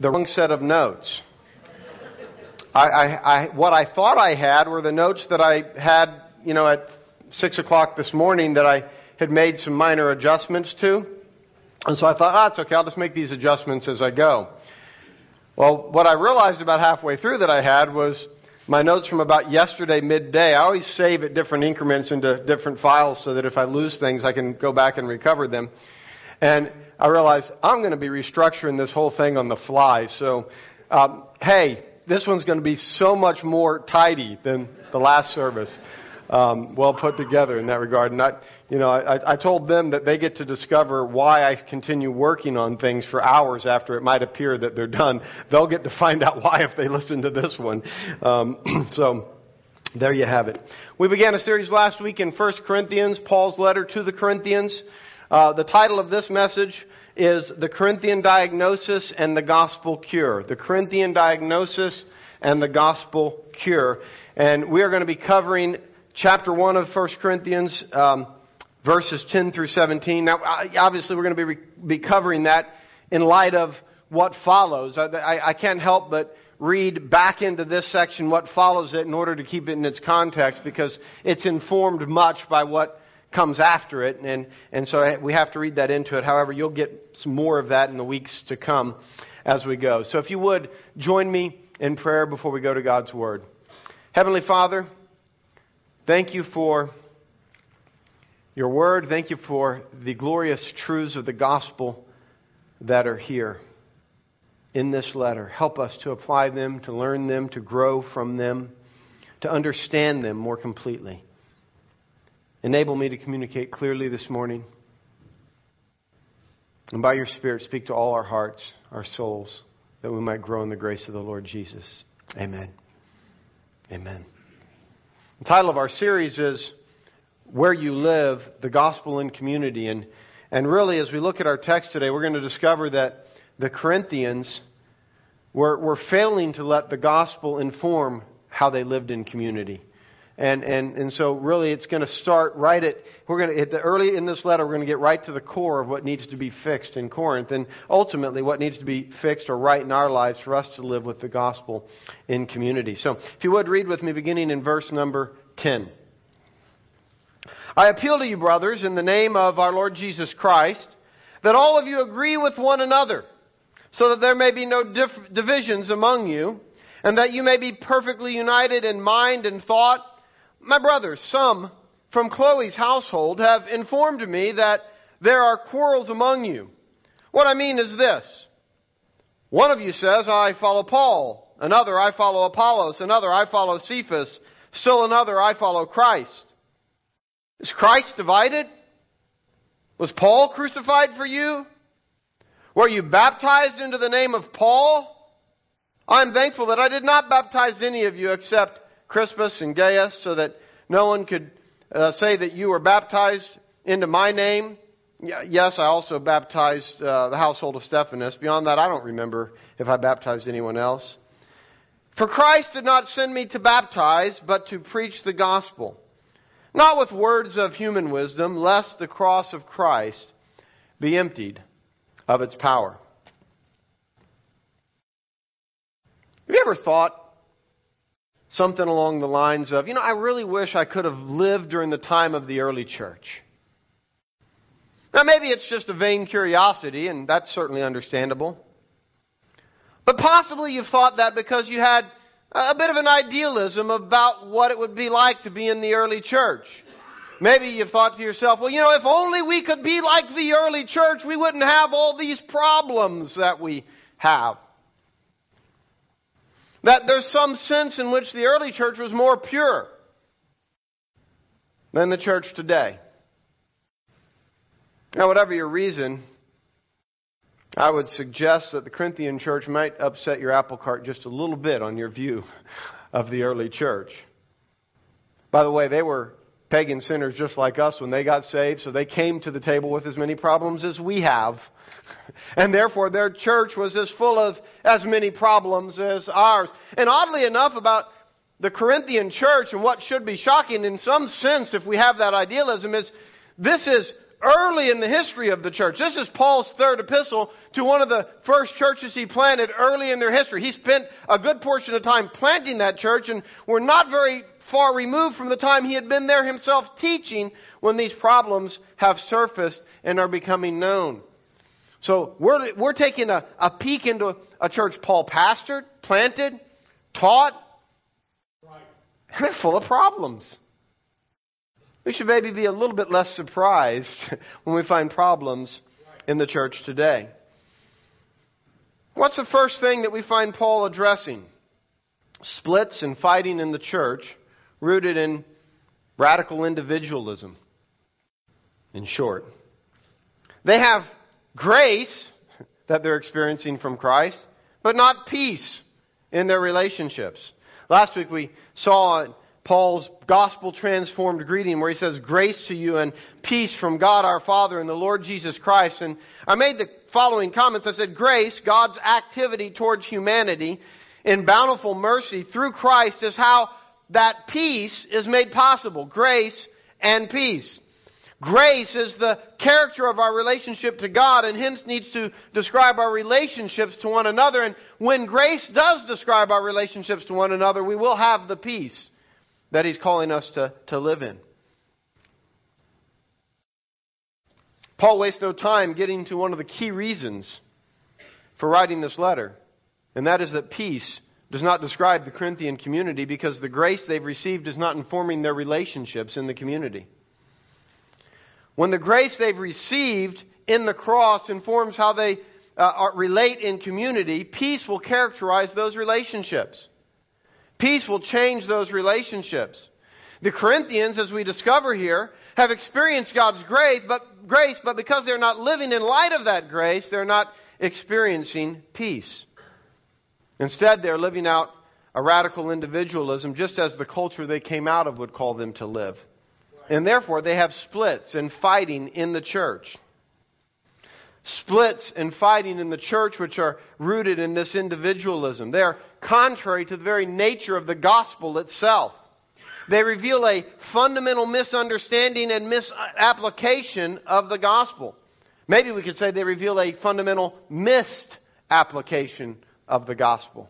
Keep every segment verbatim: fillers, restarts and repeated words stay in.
the wrong set of notes. I, I, I, what I thought I had were the notes that I had, you know, at six o'clock this morning that I had made some minor adjustments to. And so I thought, ah, it's okay, I'll just make these adjustments as I go. Well, what I realized about halfway through that I had was my notes from about yesterday midday. I always save at different increments into different files so that if I lose things, I can go back and recover them. And I realized I'm going to be restructuring this whole thing on the fly. So, um, hey, this one's going to be so much more tidy than the last service. Um, well put together in that regard. And I, you know, I, I told them that they get to discover why I continue working on things for hours after it might appear that they're done. They'll get to find out why if they listen to this one. Um, so there you have it. We began a series last week in First Corinthians, Paul's letter to the Corinthians. Uh, the title of this message is The Corinthian Diagnosis and the Gospel Cure. The Corinthian Diagnosis and the Gospel Cure. And we are going to be covering chapter one of First Corinthians, um, verses ten through seventeen. Now, obviously, we're going to be, be covering that in light of what follows. I, I, I can't help but read back into this section what follows it in order to keep it in its context, because it's informed much by what comes after it, and and so we have to read that into it. However, you'll get some more of that in the weeks to come as we go. So if you would, join me in prayer before we go to God's Word. Heavenly Father, thank you for your Word. Thank you for the glorious truths of the gospel that are here in this letter. Help us to apply them, to learn them, to grow from them, to understand them more completely. Enable me to communicate clearly this morning. And by your Spirit, speak to all our hearts, our souls, that we might grow in the grace of the Lord Jesus. Amen. Amen. The title of our series is Where You Live, the Gospel in Community. And, and really, as we look at our text today, we're going to discover that the Corinthians were, were failing to let the gospel inform how they lived in community. And, and and so really it's going to start right at, we're going to, at the early in this letter, we're going to get right to the core of what needs to be fixed in Corinth, and ultimately what needs to be fixed or right in our lives for us to live with the gospel in community. So if you would, read with me beginning in verse number ten. I appeal to you, brothers, in the name of our Lord Jesus Christ, that all of you agree with one another, so that there may be no diff- divisions among you, and that you may be perfectly united in mind and thought. My brothers, some from Chloe's household have informed me that there are quarrels among you. What I mean is this. One of you says, I follow Paul. Another, I follow Apollos. Another, I follow Cephas. Still another, I follow Christ. Is Christ divided? Was Paul crucified for you? Were you baptized into the name of Paul? I am thankful that I did not baptize any of you except Crispus and Gaius, so that no one could uh, say that you were baptized into my name. Yes, I also baptized uh, the household of Stephanas. Beyond that, I don't remember if I baptized anyone else. For Christ did not send me to baptize, but to preach the gospel, not with words of human wisdom, lest the cross of Christ be emptied of its power. Have you ever thought something along the lines of, you know, I really wish I could have lived during the time of the early church? Now, maybe it's just a vain curiosity, and that's certainly understandable. But possibly you've thought that because you had a bit of an idealism about what it would be like to be in the early church. Maybe you've thought to yourself, well, you know, if only we could be like the early church, we wouldn't have all these problems that we have. That there's some sense in which the early church was more pure than the church today. Now, whatever your reason, I would suggest that the Corinthian church might upset your apple cart just a little bit on your view of the early church. By the way, they were pagan sinners just like us when they got saved, so they came to the table with as many problems as we have. And therefore, their church was as full of as many problems as ours. And oddly enough, about the Corinthian church, and what should be shocking in some sense if we have that idealism, is this is early in the history of the church. This is Paul's third epistle to one of the first churches he planted early in their history. He spent a good portion of time planting that church, and we're not very far removed from the time he had been there himself teaching when these problems have surfaced and are becoming known. So we're, we're taking a, a peek into a church Paul pastored, planted, taught, and they're full of problems. We should maybe be a little bit less surprised when we find problems in the church today. What's the first thing that we find Paul addressing? Splits and fighting in the church rooted in radical individualism, in short. They have grace that they're experiencing from Christ, but not peace in their relationships. Last week we saw Paul's gospel-transformed greeting where he says, grace to you and peace from God our Father and the Lord Jesus Christ. And I made the following comments. I said, grace, God's activity towards humanity in bountiful mercy through Christ, is how that peace is made possible. Grace and peace. Grace is the character of our relationship to God, and hence needs to describe our relationships to one another. And when grace does describe our relationships to one another, we will have the peace that he's calling us to, to live in. Paul wastes no time getting to one of the key reasons for writing this letter, and that is that peace does not describe the Corinthian community because the grace they've received is not informing their relationships in the community. When the grace they've received in the cross informs how they uh, are, relate in community, peace will characterize those relationships. Peace will change those relationships. The Corinthians, as we discover here, have experienced God's grace, but grace, but because they're not living in light of that grace, they're not experiencing peace. Instead, they're living out a radical individualism, just as the culture they came out of would call them to live. And therefore, they have splits and fighting in the church. Splits and fighting in the church which are rooted in this individualism. They are contrary to the very nature of the gospel itself. They reveal a fundamental misunderstanding and misapplication of the gospel. Maybe we could say they reveal a fundamental missed application of the gospel.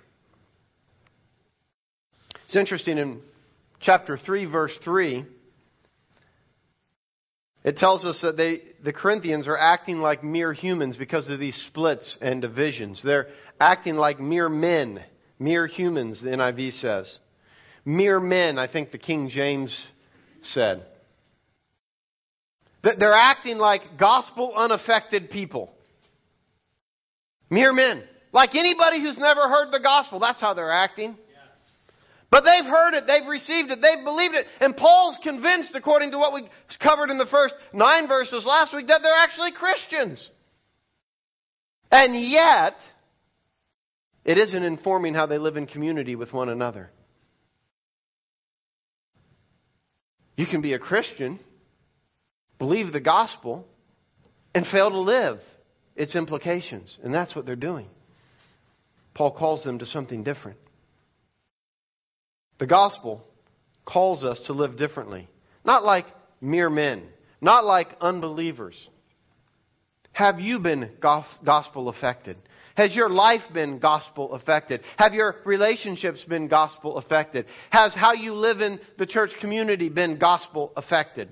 It's interesting, in chapter three, verse three, it tells us that they, the Corinthians are acting like mere humans because of these splits and divisions. They're acting like mere men, mere humans, the N I V says. Mere men, I think the King James said. They're acting like gospel unaffected people. Mere men. Like anybody who's never heard the gospel, that's how they're acting. But they've heard it, they've received it, they've believed it. And Paul's convinced, according to what we covered in the first nine verses last week, that they're actually Christians. And yet, it isn't informing how they live in community with one another. You can be a Christian, believe the gospel, and fail to live its implications. And that's what they're doing. Paul calls them to something different. The gospel calls us to live differently. Not like mere men. Not like unbelievers. Have you been gospel affected? Has your life been gospel affected? Have your relationships been gospel affected? Has how you live in the church community been gospel affected?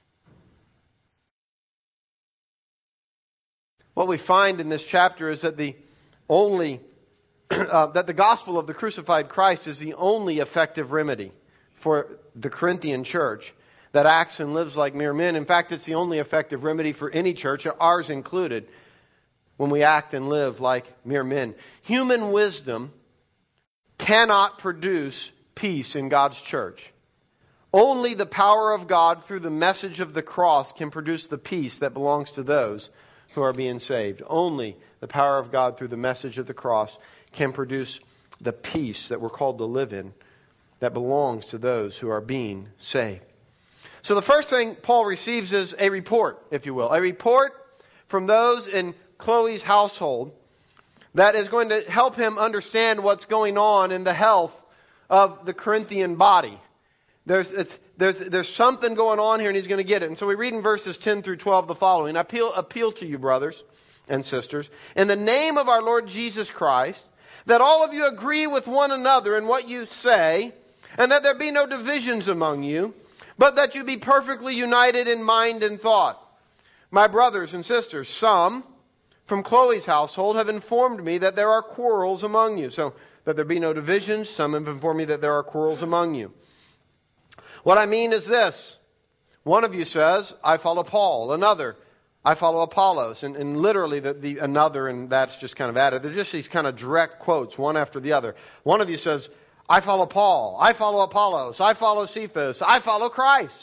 What we find in this chapter is that the only Uh, that the gospel of the crucified Christ is the only effective remedy for the Corinthian church that acts and lives like mere men. In fact, it's the only effective remedy for any church, ours included, when we act and live like mere men. Human wisdom cannot produce peace in God's church. Only the power of God through the message of the cross can produce the peace that belongs to those who are being saved. Only the power of God through the message of the cross can produce the peace that we're called to live in that belongs to those who are being saved. So the first thing Paul receives is a report, if you will. A report from those in Chloe's household that is going to help him understand what's going on in the health of the Corinthian body. There's, it's, there's, there's something going on here and he's going to get it. And so we read in verses ten through twelve the following. I appeal, appeal to you, brothers and sisters, in the name of our Lord Jesus Christ, that all of you agree with one another in what you say, and that there be no divisions among you, but that you be perfectly united in mind and thought. My brothers and sisters, some from Chloe's household have informed me that there are quarrels among you. So, that there be no divisions. Some have informed me that there are quarrels among you. What I mean is this. One of you says, I follow Paul. Another, I follow Apollos. And, and literally the, the another, and that's just kind of added. They're just these kind of direct quotes, one after the other. One of you says, I follow Paul. I follow Apollos. I follow Cephas. I follow Christ.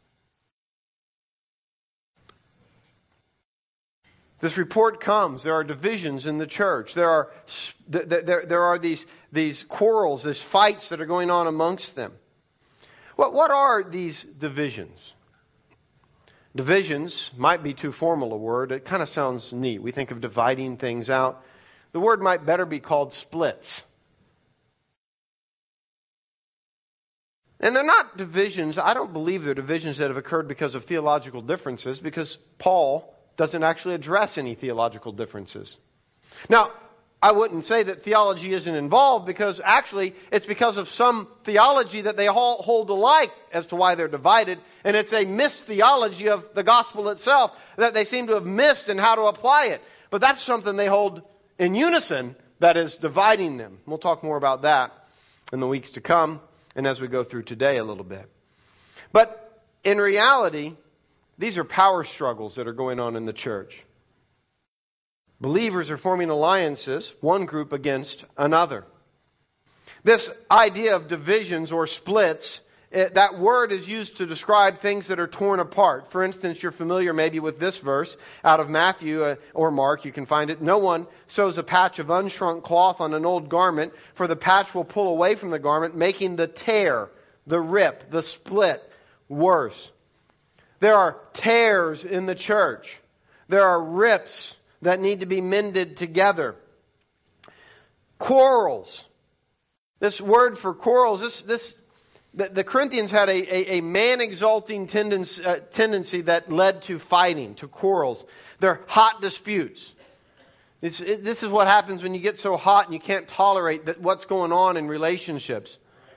This report comes. There are divisions in the church. There are there, there are these, these quarrels, these fights that are going on amongst them. What, what are these divisions? Divisions might be too formal a word. It kind of sounds neat. We think of dividing things out. The word might better be called splits. And they're not divisions. I don't believe they're divisions that have occurred because of theological differences, because Paul doesn't actually address any theological differences. Now, I wouldn't say that theology isn't involved, because actually it's because of some theology that they all hold alike as to why they're divided, and it's a mistheology of the gospel itself that they seem to have missed in how to apply it. But that's something they hold in unison that is dividing them. We'll talk more about that in the weeks to come and as we go through today a little bit. But in reality, these are power struggles that are going on in the church. Believers are forming alliances, one group against another. This idea of divisions or splits, it, that word is used to describe things that are torn apart. For instance, you're familiar maybe with this verse out of Matthew uh, or Mark. You can find it. No one sews a patch of unshrunk cloth on an old garment, for the patch will pull away from the garment, making the tear, the rip, the split worse. There are tears in the church. There are rips that need to be mended together. Quarrels. This word for quarrels, this, this, the, the Corinthians had a, a, a man-exalting tendency, uh, tendency that led to fighting, to quarrels. They're hot disputes. This, it, this is what happens when you get so hot and you can't tolerate that what's going on in relationships.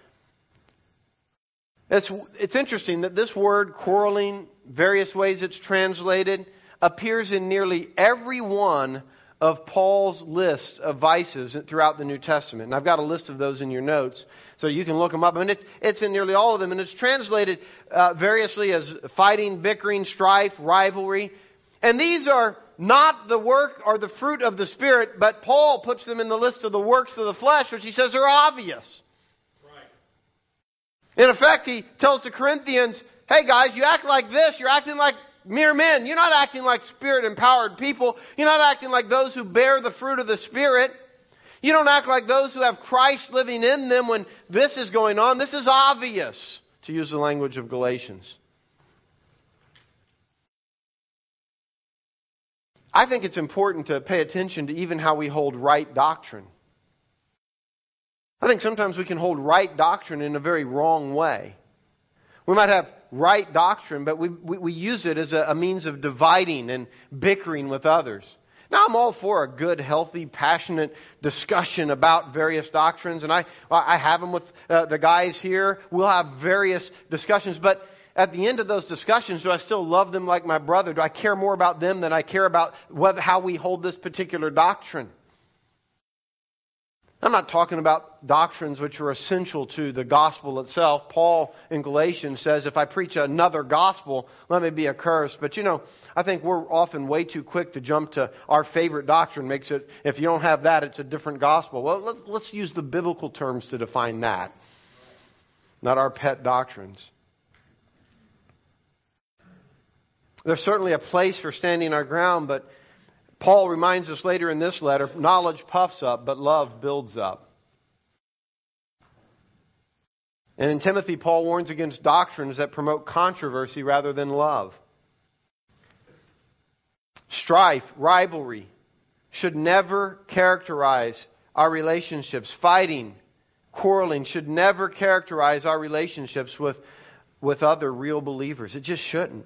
It's, it's interesting that this word, quarreling, various ways it's translated, appears in nearly every one of Paul's list of vices throughout the New Testament. And I've got a list of those in your notes, so you can look them up. And it's, it's in nearly all of them. And it's translated uh, variously as fighting, bickering, strife, rivalry. And these are not the work or the fruit of the Spirit, but Paul puts them in the list of the works of the flesh, which he says are obvious. In effect, he tells the Corinthians, hey guys, you act like this, you're acting like mere men. You're not acting like Spirit-empowered people. You're not acting like those who bear the fruit of the Spirit. You don't act like those who have Christ living in them when this is going on. This is obvious, to use the language of Galatians. I think it's important to pay attention to even how we hold right doctrine. I think sometimes we can hold right doctrine in a very wrong way. We might have right doctrine, but we, we, we use it as a, a means of dividing and bickering with others. Now, I'm all for a good, healthy, passionate discussion about various doctrines, and I, I have them with uh, the guys here. We'll have various discussions, but at the end of those discussions, do I still love them like my brother? Do I care more about them than I care about whether, how we hold this particular doctrine? I'm not talking about doctrines which are essential to the gospel itself. Paul in Galatians says, if I preach another gospel, let me be accursed. But you know, I think we're often way too quick to jump to our favorite doctrine. Makes it, if you don't have that, it's a different gospel. Well, let's, let's use the biblical terms to define that, not our pet doctrines. There's certainly a place for standing our ground, but Paul reminds us later in this letter, knowledge puffs up, but love builds up. And in Timothy, Paul warns against doctrines that promote controversy rather than love. Strife, rivalry should never characterize our relationships. Fighting, quarreling should never characterize our relationships with, with other real believers. It just shouldn't.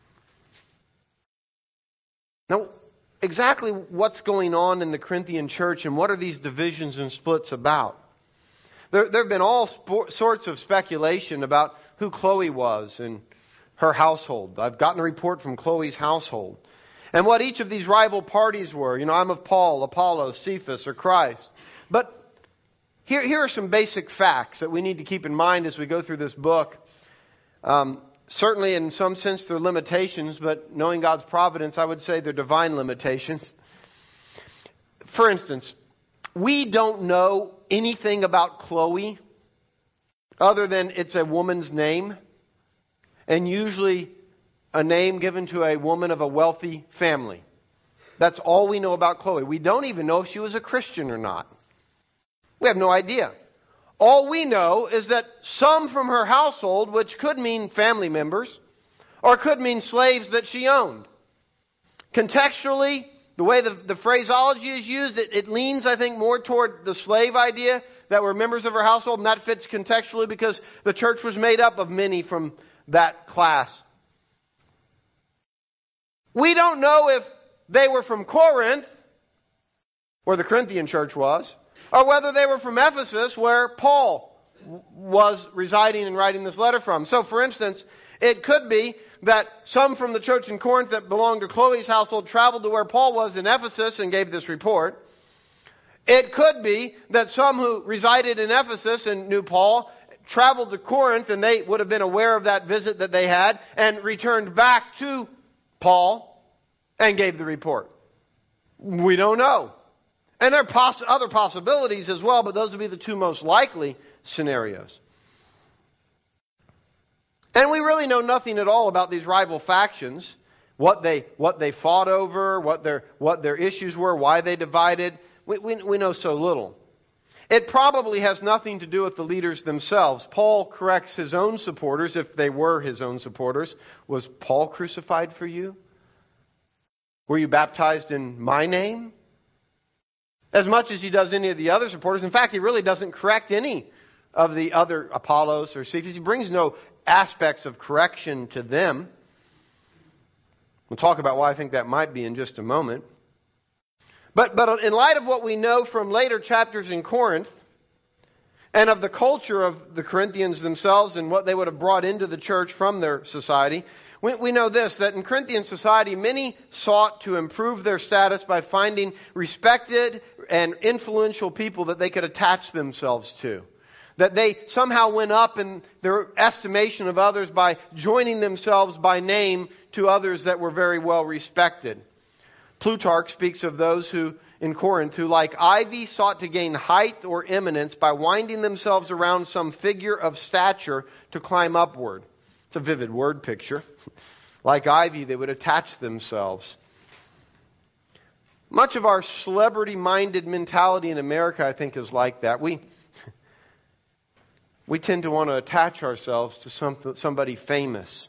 Now, exactly what's going on in the Corinthian church and what are these divisions and splits about? There, there have been all sp- sorts of speculation about who Chloe was and her household. I've gotten a report from Chloe's household. And what each of these rival parties were. You know, I'm of Paul, Apollos, Cephas, or Christ. But here, here are some basic facts that we need to keep in mind as we go through this book. Um, certainly, in some sense, they're limitations, but knowing God's providence, I would say they're divine limitations. For instance, we don't know anything about Chloe other than it's a woman's name, and usually a name given to a woman of a wealthy family. That's all we know about Chloe. We don't even know if she was a Christian or not. We have no idea. All we know is that some from her household, which could mean family members, or could mean slaves that she owned. Contextually, the way the, the phraseology is used, it, it leans, I think, more toward the slave idea that were members of her household, and that fits contextually because the church was made up of many from that class. We don't know if they were from Corinth, where the Corinthian church was, or whether they were from Ephesus, where Paul was residing and writing this letter from. So, for instance, it could be that some from the church in Corinth that belonged to Chloe's household traveled to where Paul was in Ephesus and gave this report. It could be that some who resided in Ephesus and knew Paul traveled to Corinth and they would have been aware of that visit that they had and returned back to Paul and gave the report. We don't know. And there are poss- other possibilities as well, but those would be the two most likely scenarios. And we really know nothing at all about these rival factions, what they what they fought over, what their what their issues were, why they divided. We, we, we know so little. It probably has nothing to do with the leaders themselves. Paul corrects his own supporters, if they were his own supporters. Was Paul crucified for you? Were you baptized in my name? As much as he does any of the other supporters. In fact, he really doesn't correct any of the other Apollos or Cephas. He brings no aspects of correction to them. We'll talk about why I think that might be in just a moment. But, but in light of what we know from later chapters in Corinth, and of the culture of the Corinthians themselves and what they would have brought into the church from their society, we, we know this, that in Corinthian society, many sought to improve their status by finding respected and influential people that they could attach themselves to. That they somehow went up in their estimation of others by joining themselves by name to others that were very well respected. Plutarch speaks of those who, in Corinth, who like ivy sought to gain height or eminence by winding themselves around some figure of stature to climb upward. It's a vivid word picture. Like ivy, they would attach themselves. Much of our celebrity-minded mentality in America, I think, is like that. We we tend to want to attach ourselves to some, somebody famous.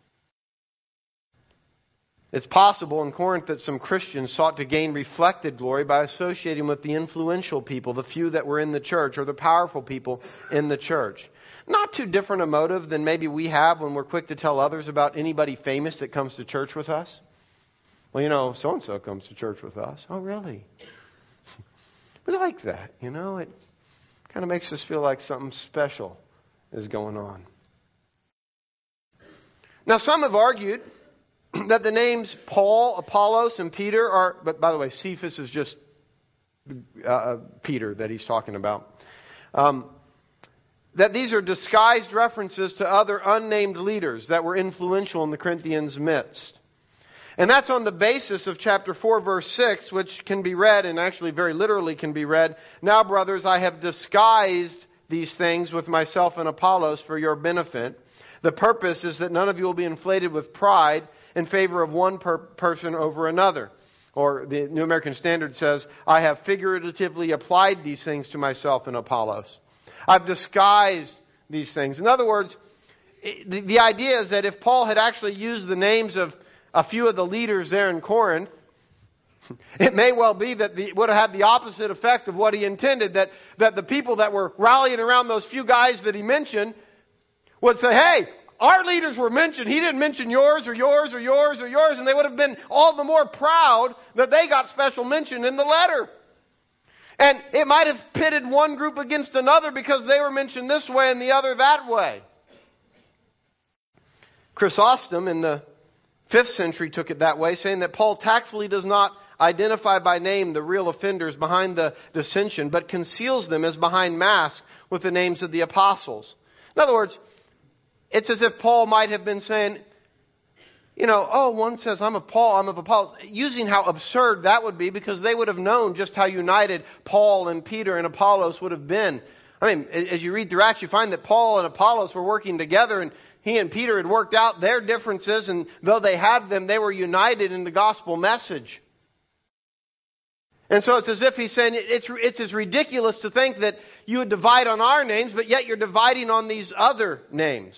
It's possible in Corinth that some Christians sought to gain reflected glory by associating with the influential people, the few that were in the church, or the powerful people in the church. Not too different a motive than maybe we have when we're quick to tell others about anybody famous that comes to church with us. Well, you know, so-and-so comes to church with us. Oh, really? We like that, you know. It kind of makes us feel like something special is going on. Now, some have argued that the names Paul, Apollos, and Peter are, but by the way, Cephas is just uh, Peter that he's talking about. Um, that these are disguised references to other unnamed leaders that were influential in the Corinthians' midst. And that's on the basis of chapter four, verse six, which can be read, and actually very literally can be read, "Now, brothers, I have disguised these things with myself and Apollos for your benefit. The purpose is that none of you will be inflated with pride in favor of one per- person over another." Or the New American Standard says, "I have figuratively applied these things to myself and Apollos." I've disguised these things. In other words, the, the idea is that if Paul had actually used the names of a few of the leaders there in Corinth, It may well be that the, it would have had the opposite effect of what he intended, that, that the people that were rallying around those few guys that he mentioned would say, hey, our leaders were mentioned. He didn't mention yours or yours or yours or yours. And they would have been all the more proud that they got special mention in the letter. And it might have pitted one group against another because they were mentioned this way and the other that way. Chrysostom in the fifth century took it that way, saying that Paul tactfully does not identify by name the real offenders behind the dissension, but conceals them as behind masks with the names of the apostles. In other words, it's as if Paul might have been saying, you know, oh, one says, I'm of Paul, I'm of Apollos, using how absurd that would be because they would have known just how united Paul and Peter and Apollos would have been. I mean, as you read through Acts, you find that Paul and Apollos were working together, and he and Peter had worked out their differences, and though they had them, they were united in the gospel message. And so it's as if he's saying it's, it's as ridiculous to think that you would divide on our names, but yet you're dividing on these other names.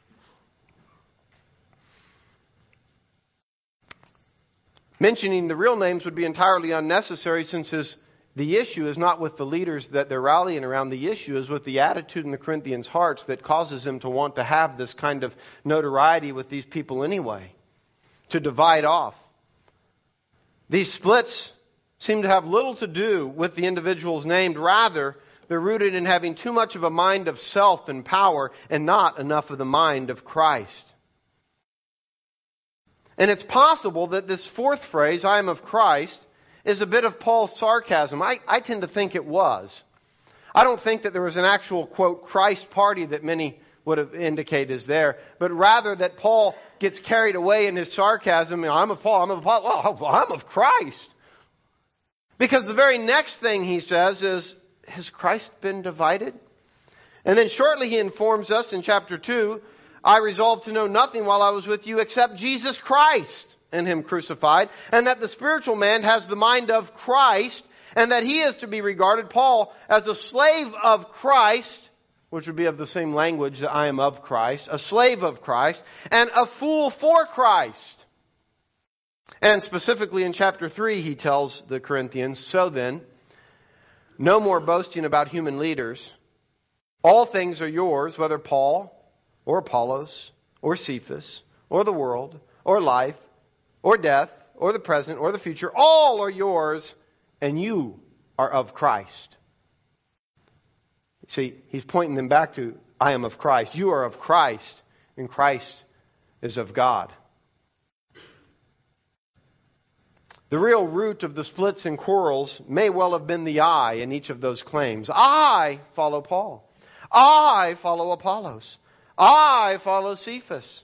Mentioning the real names would be entirely unnecessary since his, the issue is not with the leaders that they're rallying around. The issue is with the attitude in the Corinthians' hearts that causes them to want to have this kind of notoriety with these people anyway, to divide off. These splits seem to have little to do with the individuals named. Rather, they're rooted in having too much of a mind of self and power and not enough of the mind of Christ. And it's possible that this fourth phrase, I am of Christ, is a bit of Paul's sarcasm. I, I tend to think it was. I don't think that there was an actual, quote, Christ party that many would have indicated is there, but rather that Paul gets carried away in his sarcasm. I'm of Paul, I'm of Paul, well, I'm of Christ. Because the very next thing he says is, has Christ been divided? And then shortly he informs us in chapter two, I resolved to know nothing while I was with you except Jesus Christ and Him crucified, and that the spiritual man has the mind of Christ, and that he is to be regarded, Paul, as a slave of Christ, which would be of the same language that I am of Christ, a slave of Christ, and a fool for Christ. And specifically in chapter three, he tells the Corinthians, so then, no more boasting about human leaders. All things are yours, whether Paul or Apollos, or Cephas, or the world, or life, or death, or the present, or the future. All are yours, and you are of Christ. See, he's pointing them back to, I am of Christ. You are of Christ, and Christ is of God. The real root of the splits and quarrels may well have been the I in each of those claims. I follow Paul. I follow Apollos. I follow Cephas.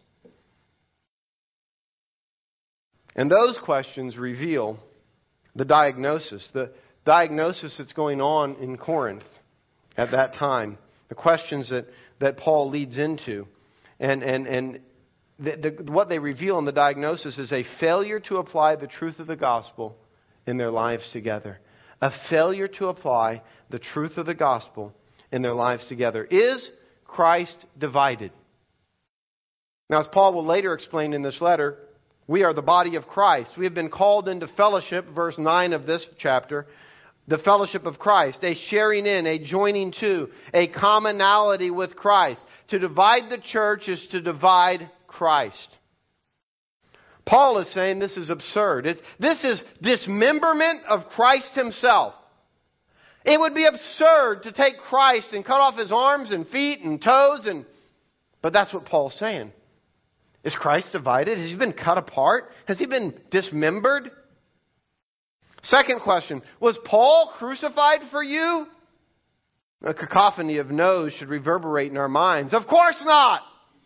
And those questions reveal the diagnosis, the diagnosis that's going on in Corinth at that time, the questions that, that Paul leads into. And, and, and the, the, what they reveal in the diagnosis is a failure to apply the truth of the gospel in their lives together. A failure to apply the truth of the gospel in their lives together. Is Christ divided? Now, as Paul will later explain in this letter, we are the body of Christ. We have been called into fellowship, verse nine of this chapter, the fellowship of Christ, a sharing in, a joining to, a commonality with Christ. To divide the church is to divide Christ. Paul is saying this is absurd. It's, this is dismemberment of Christ Himself. It would be absurd to take Christ and cut off His arms and feet and toes, and but that's what Paul's saying. Is Christ divided? Has He been cut apart? Has He been dismembered? Second question, was Paul crucified for you? A cacophony of no's should reverberate in our minds. Of course not!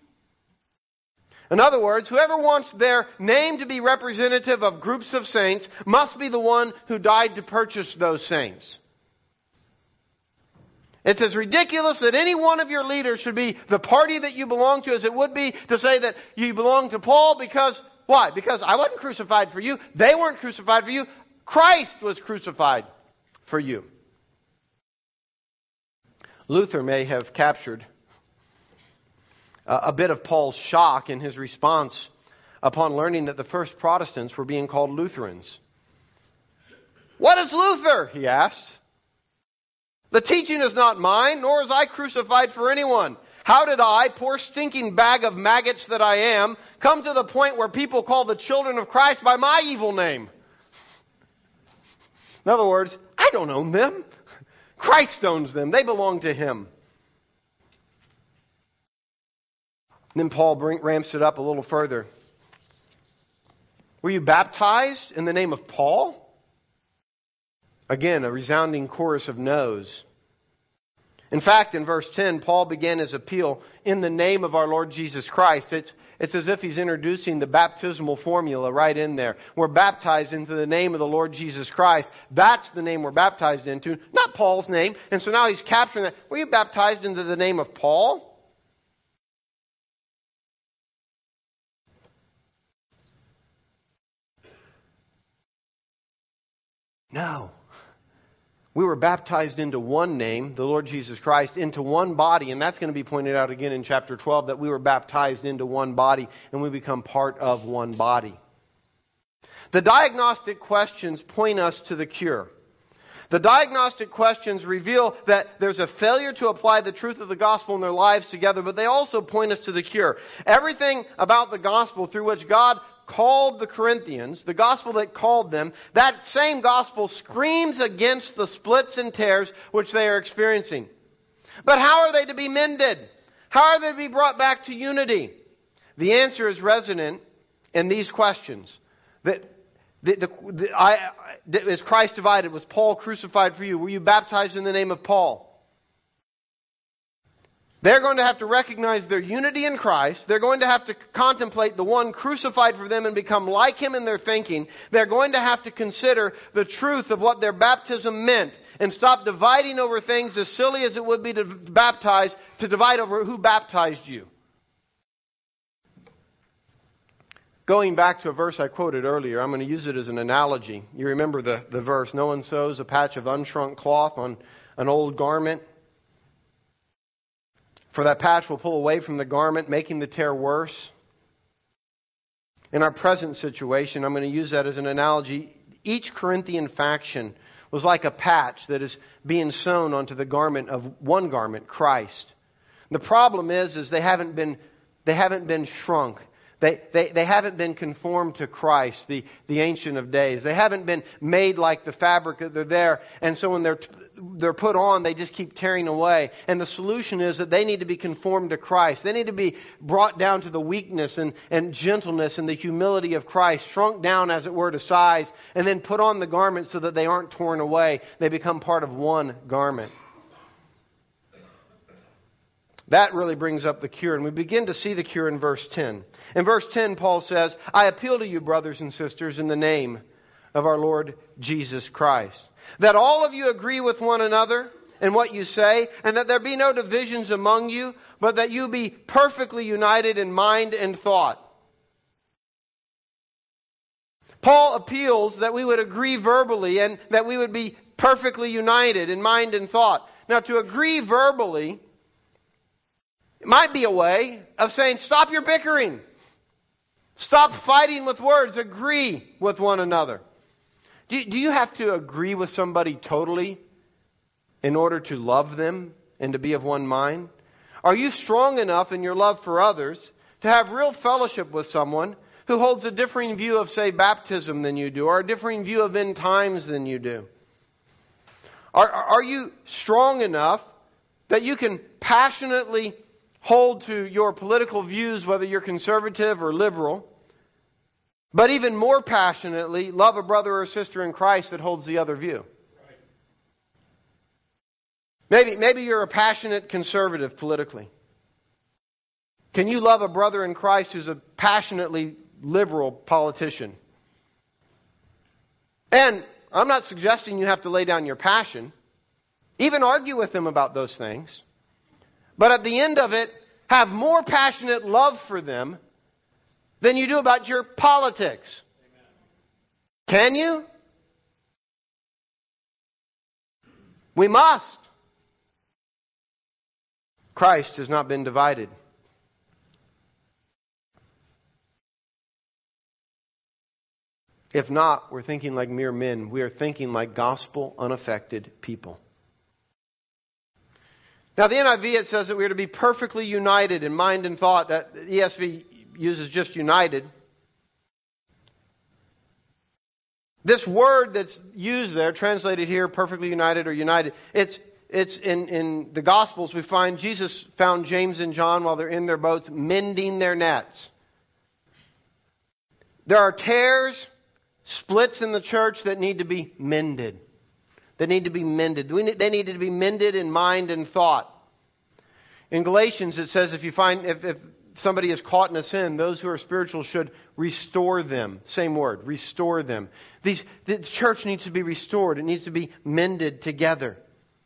In other words, whoever wants their name to be representative of groups of saints must be the one who died to purchase those saints. It's as ridiculous that any one of your leaders should be the party that you belong to as it would be to say that you belong to Paul because, why? Because I wasn't crucified for you. They weren't crucified for you. Christ was crucified for you. Luther may have captured a bit of Paul's shock in his response upon learning that the first Protestants were being called Lutherans. What is Luther? He asked. The teaching is not mine, nor is I crucified for anyone. How did I, poor stinking bag of maggots that I am, come to the point where people call the children of Christ by my evil name? In other words, I don't own them. Christ owns them. They belong to Him. And then Paul bring, ramps it up a little further. Were you baptized in the name of Paul? Again, a resounding chorus of no's. In fact, in verse ten, Paul began his appeal in the name of our Lord Jesus Christ. It's, it's as if he's introducing the baptismal formula right in there. We're baptized into the name of the Lord Jesus Christ. That's the name we're baptized into, not Paul's name. And so now he's capturing that. Were you baptized into the name of Paul? No. We were baptized into one name, the Lord Jesus Christ, into one body. And that's going to be pointed out again in chapter twelve, that we were baptized into one body and we become part of one body. The diagnostic questions point us to the cure. The diagnostic questions reveal that there's a failure to apply the truth of the gospel in their lives together, but they also point us to the cure. Everything about the gospel through which God called the Corinthians, the gospel that called them, that same gospel screams against the splits and tears which they are experiencing. But how are they to be mended? How are they to be brought back to unity? The answer is resonant in these questions. That the, the, the, I, is Christ divided? Was Paul crucified for you? Were you baptized in the name of Paul? They're going to have to recognize their unity in Christ. They're going to have to contemplate the one crucified for them and become like Him in their thinking. They're going to have to consider the truth of what their baptism meant and stop dividing over things as silly as it would be to baptize, to divide over who baptized you. Going back to a verse I quoted earlier, I'm going to use it as an analogy. You remember the, the verse, no one sews a patch of unshrunk cloth on an old garment. For that patch will pull away from the garment, making the tear worse. In our present situation, I'm going to use that as an analogy. Each Corinthian faction was like a patch that is being sewn onto the garment of one garment, Christ. The problem is, is they haven't been, they haven't been shrunk. They, they, they haven't been conformed to Christ, the, the Ancient of Days. They haven't been made like the fabric that they're there. And so when they're, they're put on, they just keep tearing away. And the solution is that they need to be conformed to Christ. They need to be brought down to the weakness and, and gentleness and the humility of Christ, shrunk down, as it were, to size, and then put on the garment so that they aren't torn away. They become part of one garment. That really brings up the cure. And we begin to see the cure in verse ten. In verse ten, Paul says, I appeal to you, brothers and sisters, in the name of our Lord Jesus Christ, that all of you agree with one another in what you say, and that there be no divisions among you, but that you be perfectly united in mind and thought. Paul appeals that we would agree verbally and that we would be perfectly united in mind and thought. Now, to agree verbally it might be a way of saying, stop your bickering. Stop fighting with words. Agree with one another. Do you, do you have to agree with somebody totally in order to love them and to be of one mind? Are you strong enough in your love for others to have real fellowship with someone who holds a differing view of, say, baptism than you do, or a differing view of end times than you do? Are, are you strong enough that you can passionately hold to your political views, whether you're conservative or liberal, but even more passionately love a brother or sister in Christ that holds the other view? Right. Maybe, maybe you're a passionate conservative politically. Can you love a brother in Christ who's a passionately liberal politician? And I'm not suggesting you have to lay down your passion. Even argue with them about those things. But at the end of it, have more passionate love for them than you do about your politics. Amen. Can you? We must. Christ has not been divided. If not, we're thinking like mere men. We are thinking like gospel unaffected people. Now, the N I V, it says that we are to be perfectly united in mind and thought. That E S V uses just united. This word that's used there, translated here, perfectly united or united, it's it's in, in the Gospels we find Jesus found James and John while they're in their boats mending their nets. There are tears, splits in the church that need to be mended. They need to be mended. We need, they needed to be mended in mind and thought. In Galatians it says if you find if, if somebody is caught in a sin, those who are spiritual should restore them. Same word, restore them. These, the church needs to be restored. It needs to be mended together.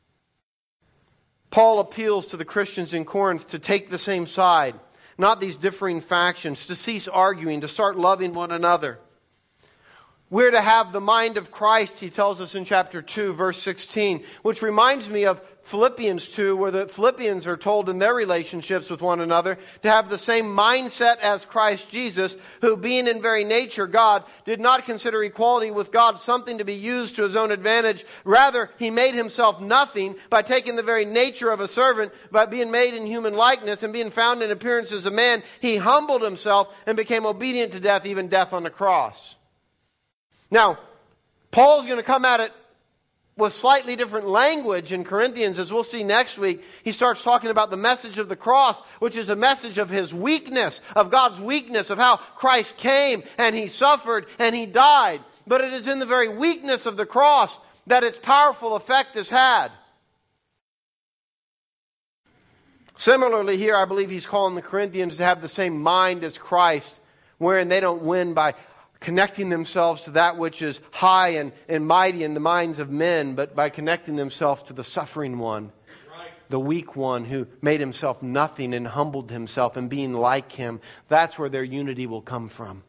Paul appeals to the Christians in Corinth to take the same side, not these differing factions, to cease arguing, to start loving one another. We're to have the mind of Christ, he tells us in chapter two, verse sixteen, which reminds me of Philippians two, where the Philippians are told in their relationships with one another to have the same mindset as Christ Jesus, who being in very nature God, did not consider equality with God something to be used to his own advantage. Rather, he made himself nothing by taking the very nature of a servant, by being made in human likeness and being found in appearance as a man. He humbled himself and became obedient to death, even death on the cross. Now, Paul's going to come at it with slightly different language in Corinthians, as we'll see next week. He starts talking about the message of the cross, which is a message of his weakness, of God's weakness, of how Christ came and he suffered and he died. But it is in the very weakness of the cross that its powerful effect is had. Similarly here, I believe he's calling the Corinthians to have the same mind as Christ, wherein they don't win by connecting themselves to that which is high and, and mighty in the minds of men, but by connecting themselves to the suffering one, right, the weak one who made himself nothing and humbled himself, and being like him. That's where their unity will come from.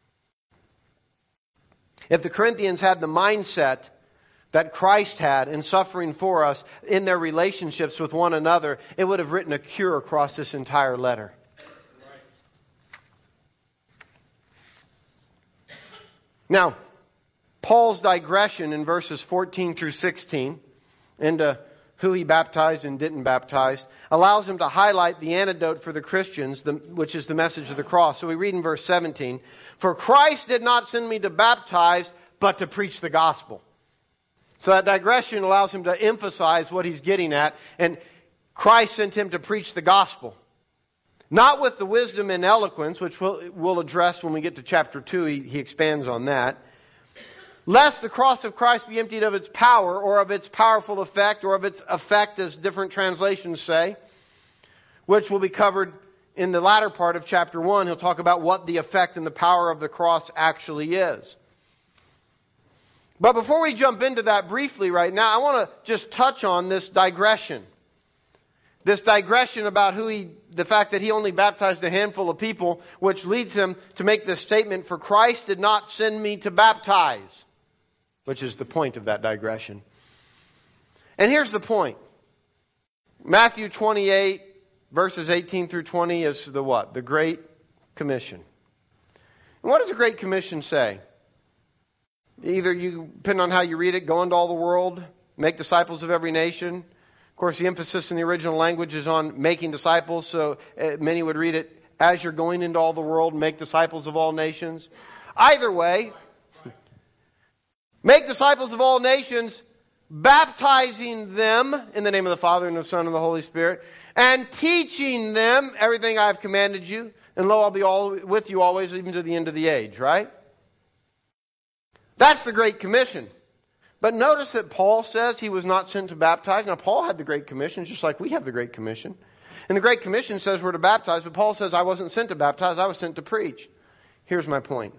If the Corinthians had the mindset that Christ had in suffering for us in their relationships with one another, it would have written a cure across this entire letter. Now, Paul's digression in verses fourteen through sixteen into who he baptized and didn't baptize allows him to highlight the antidote for the Christians, which is the message of the cross. So we read in verse seventeen, "For Christ did not send me to baptize, but to preach the gospel." So that digression allows him to emphasize what he's getting at. And Christ sent him to preach the gospel. Not with the wisdom and eloquence, which we'll, we'll address when we get to chapter two. He, he expands on that. Lest the cross of Christ be emptied of its power, or of its powerful effect, or of its effect, as different translations say, which will be covered in the latter part of chapter one. He'll talk about what the effect and the power of the cross actually is. But before we jump into that briefly right now, I want to just touch on this digression. This digression about who he, the fact that he only baptized a handful of people, which leads him to make this statement, "For Christ did not send me to baptize," which is the point of that digression. And here's the point. Matthew twenty-eight, verses eighteen through twenty is the what? The Great Commission. And what does the Great Commission say? Either you, depending on how you read it, go into all the world, make disciples of every nation. Of course, the emphasis in the original language is on making disciples, so many would read it, "As you're going into all the world, make disciples of all nations." Either way, make disciples of all nations, baptizing them in the name of the Father and the Son and the Holy Spirit, and teaching them everything I have commanded you, and lo, I'll be all with you always, even to the end of the age, right? That's the Great Commission. But notice that Paul says he was not sent to baptize. Now, Paul had the Great Commission, just like we have the Great Commission. And the Great Commission says we're to baptize, but Paul says I wasn't sent to baptize, I was sent to preach. Here's my point.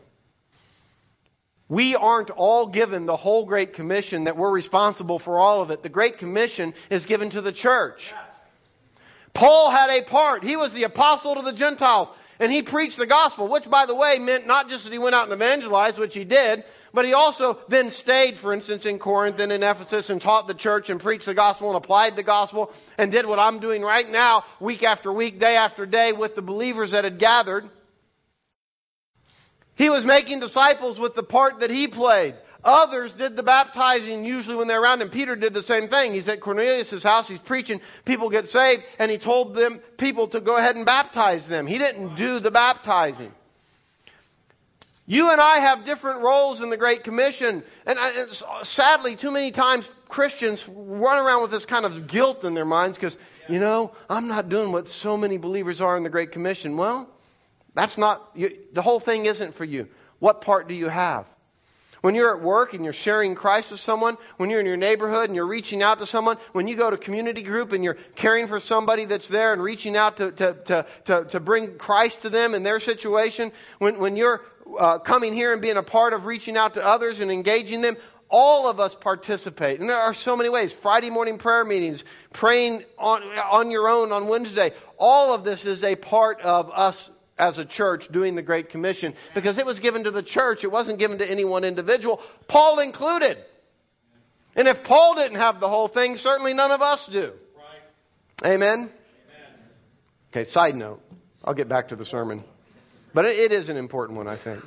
We aren't all given the whole Great Commission, that we're responsible for all of it. The Great Commission is given to the church. Yes. Paul had a part. He was the apostle to the Gentiles, and he preached the gospel, which, by the way, meant not just that he went out and evangelized, which he did, but he also then stayed, for instance, in Corinth and in Ephesus and taught the church and preached the gospel and applied the gospel and did what I'm doing right now, week after week, day after day, with the believers that had gathered. He was making disciples with the part that he played. Others did the baptizing usually when they're around him. Peter did the same thing. He's at Cornelius' house. He's preaching. People get saved. And he told them, people to go ahead and baptize them. He didn't do the baptizing. You and I have different roles in the Great Commission. And sadly, too many times Christians run around with this kind of guilt in their minds because, you know, I'm not doing what so many believers are in the Great Commission. Well, that's not, you, the whole thing isn't for you. What part do you have? When you're at work and you're sharing Christ with someone, when you're in your neighborhood and you're reaching out to someone, when you go to community group and you're caring for somebody that's there and reaching out to, to, to, to, to bring Christ to them in their situation, when, when you're uh, coming here and being a part of reaching out to others and engaging them, all of us participate. And there are so many ways. Friday morning prayer meetings, praying on, on your own on Wednesday. All of this is a part of us as a church doing the Great Commission, because it was given to the church. It wasn't given to any one individual, Paul included. And if Paul didn't have the whole thing, certainly none of us do. Right. Amen? Amen? Okay, side note. I'll get back to the sermon. But it, it is an important one, I think.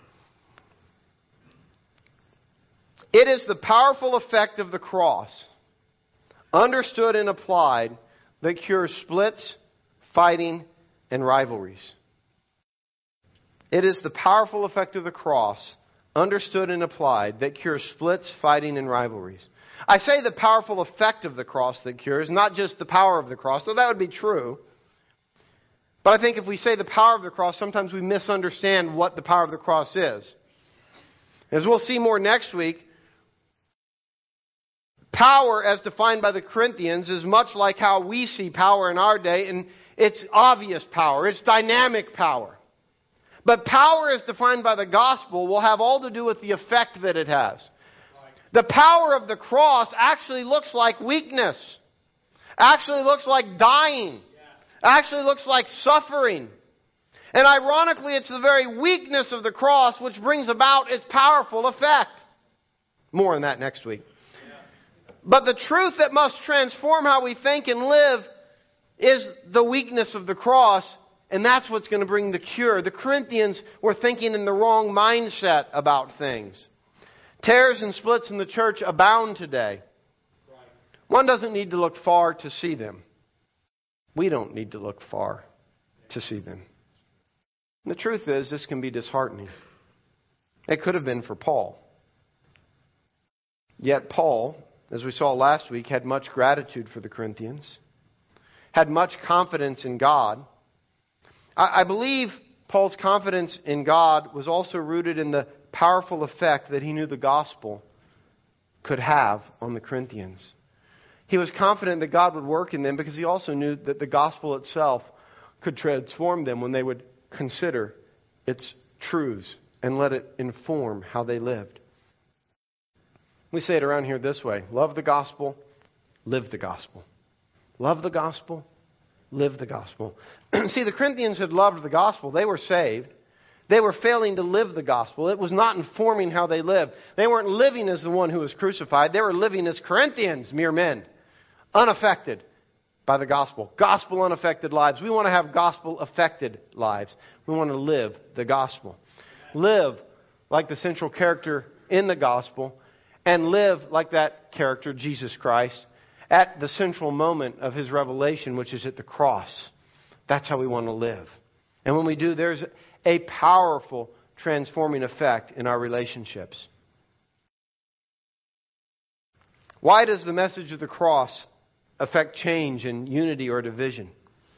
It is the powerful effect of the cross, understood and applied, that cures splits, fighting, and rivalries. It is the powerful effect of the cross, understood and applied, that cures splits, fighting, and rivalries. I say the powerful effect of the cross that cures, not just the power of the cross, though that would be true. But I think if we say the power of the cross, sometimes we misunderstand what the power of the cross is. As we'll see more next week, power as defined by the Corinthians is much like how we see power in our day, and it's obvious power, it's dynamic power. But power as defined by the gospel will have all to do with the effect that it has. The power of the cross actually looks like weakness. Actually looks like dying. Actually looks like suffering. And ironically, it's the very weakness of the cross which brings about its powerful effect. More on that next week. But the truth that must transform how we think and live is the weakness of the cross. And that's what's going to bring the cure. The Corinthians were thinking in the wrong mindset about things. Tears and splits in the church abound today. One doesn't need to look far to see them. We don't need to look far to see them. And the truth is, this can be disheartening. It could have been for Paul. Yet Paul, as we saw last week, had much gratitude for the Corinthians, had much confidence in God. I believe Paul's confidence in God was also rooted in the powerful effect that he knew the gospel could have on the Corinthians. He was confident that God would work in them because he also knew that the gospel itself could transform them when they would consider its truths and let it inform how they lived. We say it around here this way: love the gospel, live the gospel. Love the gospel, live the gospel. See, the Corinthians had loved the gospel. They were saved. They were failing to live the gospel. It was not informing how they lived. They weren't living as the one who was crucified. They were living as Corinthians, mere men, unaffected by the gospel. Gospel unaffected lives. We want to have gospel affected lives. We want to live the gospel. Live like the central character in the gospel, and live like that character, Jesus Christ, at the central moment of his revelation, which is at the cross. That's how we want to live. And when we do, there's a powerful transforming effect in our relationships. Why does the message of the cross affect change in unity or division?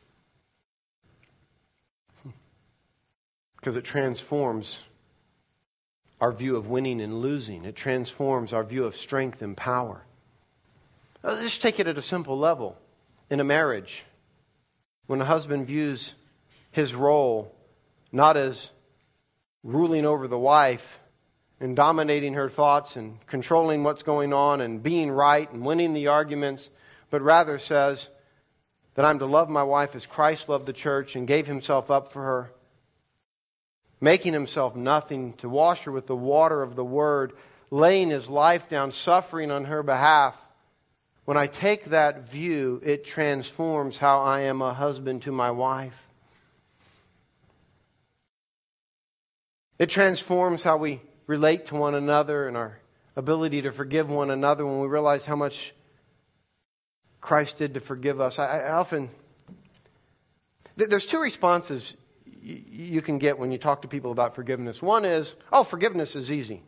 Because it transforms our view of winning and losing. It transforms our view of strength and power. Let's just take it at a simple level. In a marriage, when a husband views his role not as ruling over the wife and dominating her thoughts and controlling what's going on and being right and winning the arguments, but rather says that I'm to love my wife as Christ loved the church and gave himself up for her, making himself nothing to wash her with the water of the Word, laying his life down, suffering on her behalf. When I take that view, it transforms how I am a husband to my wife. It transforms how we relate to one another and our ability to forgive one another when we realize how much Christ did to forgive us. I, I often... There's two responses you can get when you talk to people about forgiveness. One is, oh, forgiveness is easy.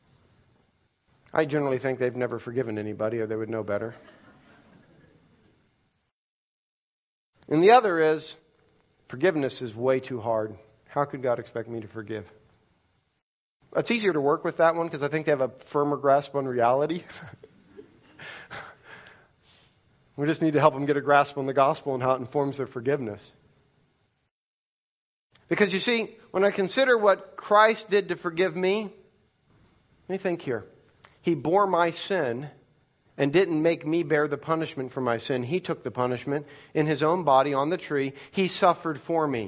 I generally think they've never forgiven anybody or they would know better. And the other is, forgiveness is way too hard. How could God expect me to forgive? It's easier to work with that one because I think they have a firmer grasp on reality. We just need to help them get a grasp on the gospel and how it informs their forgiveness. Because you see, when I consider what Christ did to forgive me, let me think here. He bore my sin and didn't make me bear the punishment for my sin. He took the punishment in His own body on the tree. He suffered for me.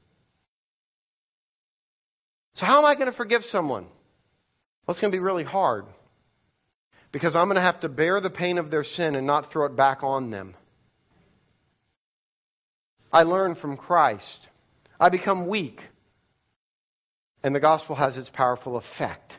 So how am I going to forgive someone? Well, it's going to be really hard. Because I'm going to have to bear the pain of their sin and not throw it back on them. I learn from Christ. I become weak. And the gospel has its powerful effect.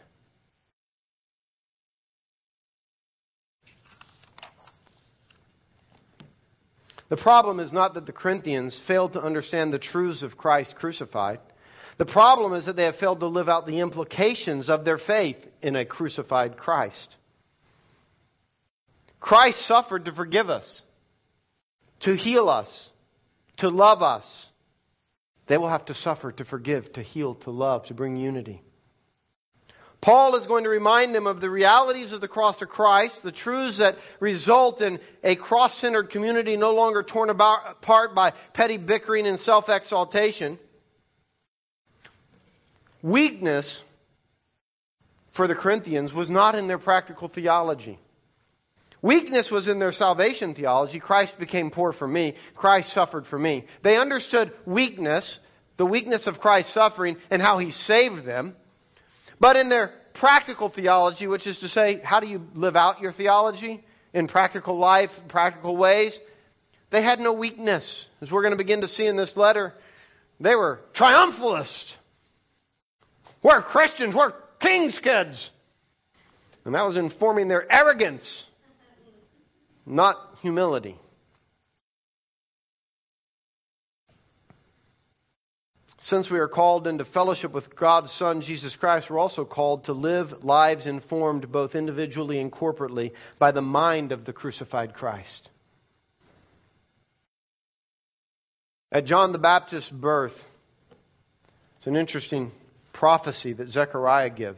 The problem is not that the Corinthians failed to understand the truths of Christ crucified. The problem is that they have failed to live out the implications of their faith in a crucified Christ. Christ suffered to forgive us, to heal us, to love us. They will have to suffer to forgive, to heal, to love, to bring unity. Paul is going to remind them of the realities of the cross of Christ, the truths that result in a cross-centered community no longer torn apart by petty bickering and self-exaltation. Weakness for the Corinthians was not in their practical theology. Weakness was in their salvation theology. Christ became poor for me. Christ suffered for me. They understood weakness, the weakness of Christ's suffering, and how He saved them. But in their practical theology, which is to say, how do you live out your theology in practical life, practical ways, they had no weakness. As we're going to begin to see in this letter, they were triumphalists. We're Christians. We're king's kids. And that was informing their arrogance, not humility. Since we are called into fellowship with God's Son, Jesus Christ, we're also called to live lives informed both individually and corporately by the mind of the crucified Christ. At John the Baptist's birth, it's an interesting prophecy that Zechariah gives.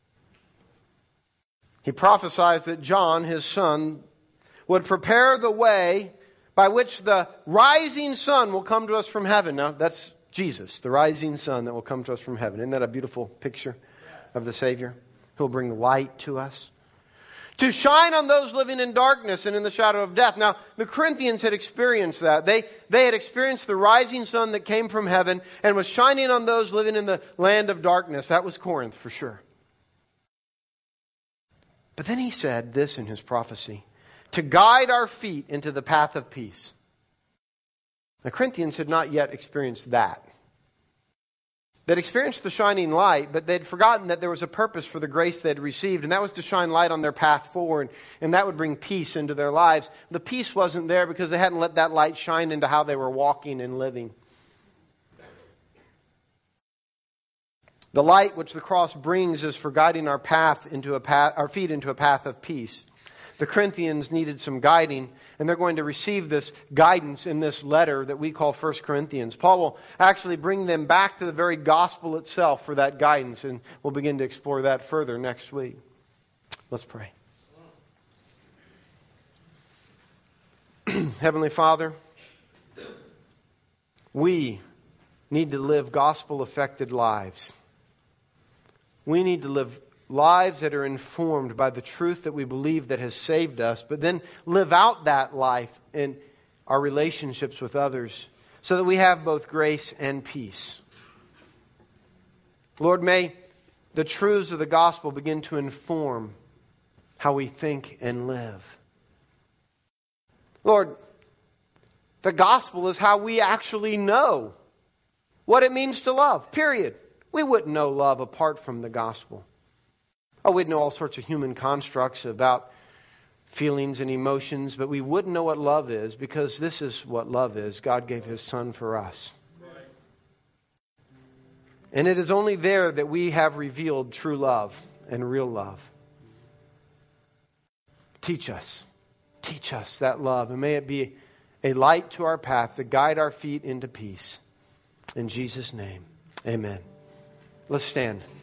He prophesies that John, his son, would prepare the way by which the rising sun will come to us from heaven. Now, that's Jesus, the rising sun that will come to us from heaven. Isn't that a beautiful picture of the Savior? He'll bring light to us. To shine on those living in darkness and in the shadow of death. Now, the Corinthians had experienced that. They, they had experienced the rising sun that came from heaven and was shining on those living in the land of darkness. That was Corinth, for sure. But then he said this in his prophecy: to guide our feet into the path of peace. The Corinthians had not yet experienced that. They'd experienced the shining light, but they'd forgotten that there was a purpose for the grace they'd received, and that was to shine light on their path forward, and that would bring peace into their lives. The peace wasn't there because they hadn't let that light shine into how they were walking and living. The light which the cross brings is for guiding our path into a path, our feet into a path of peace. The Corinthians needed some guiding, and they're going to receive this guidance in this letter that we call First Corinthians. Paul will actually bring them back to the very gospel itself for that guidance, and we'll begin to explore that further next week. Let's pray. Heavenly Father, we need to live gospel-affected lives. We need to live lives that are informed by the truth that we believe that has saved us, but then live out that life in our relationships with others so that we have both grace and peace. Lord, may the truths of the gospel begin to inform how we think and live. Lord, the gospel is how we actually know what it means to love, period. We wouldn't know love apart from the gospel. Oh, we'd know all sorts of human constructs about feelings and emotions, but we wouldn't know what love is, because this is what love is. God gave His Son for us. And it is only there that we have revealed true love and real love. Teach us. Teach us that love. And may it be a light to our path to guide our feet into peace. In Jesus' name, amen. Let's stand.